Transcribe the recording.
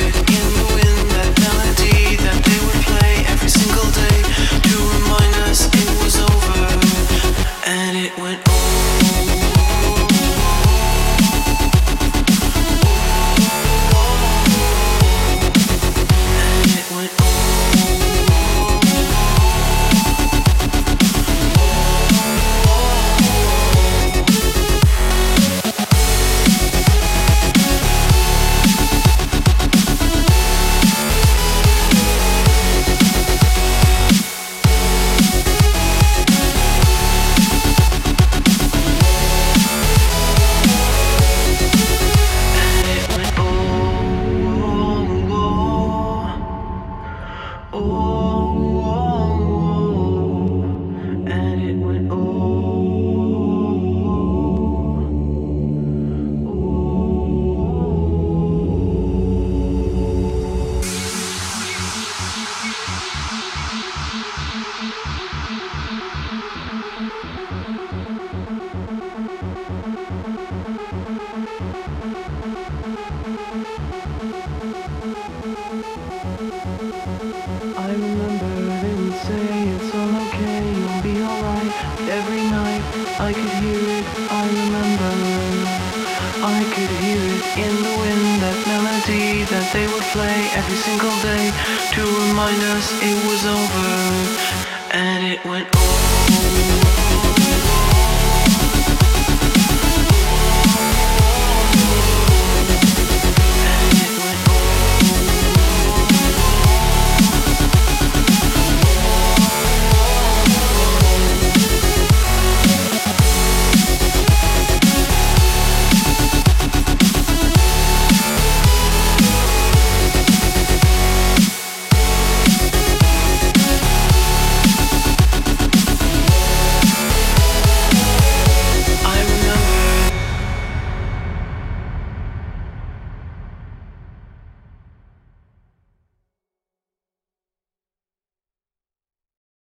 I remember they would say it's all okay, you'll be alright. Every night I could hear it, I remember. I could hear it in the wind, that melody that they would play every single day to remind us it was over. And it went over.